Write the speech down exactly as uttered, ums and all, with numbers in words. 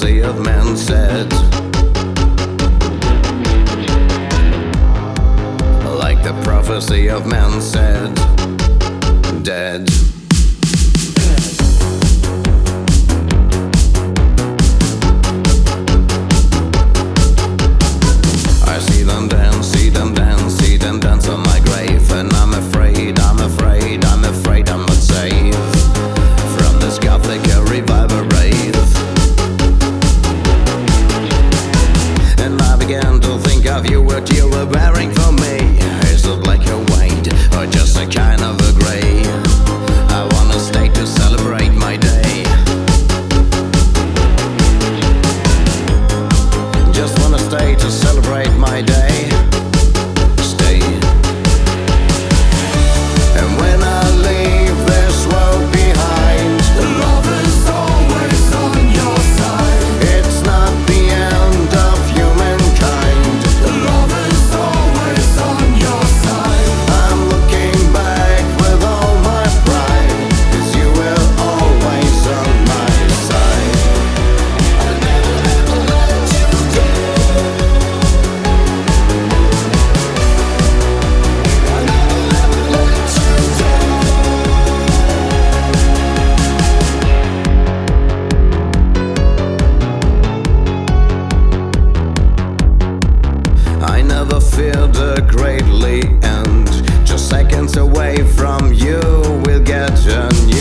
prophecy of men said. Like the prophecy of men said, dead. I see them dance, see them dance, see them dance on my grave. And I'm afraid, I'm afraid, I'm afraid I'm not safe from this gothic revival rave. And I began to think of you, what you were wearing for me. Is it like a white or just a kind of a grey? I wanna stay to celebrate my day. Just wanna stay to celebrate my day. Stay. And when I leave this world behind, the love is always on your side. it's not the end of humankind. The love is always on your side. I'm looking back with all my pride, 'cause you were always on my side. I'll never ever let you go. I'll never ever let you go. I never feared a greatly end. Just seconds away from you, we'll get a new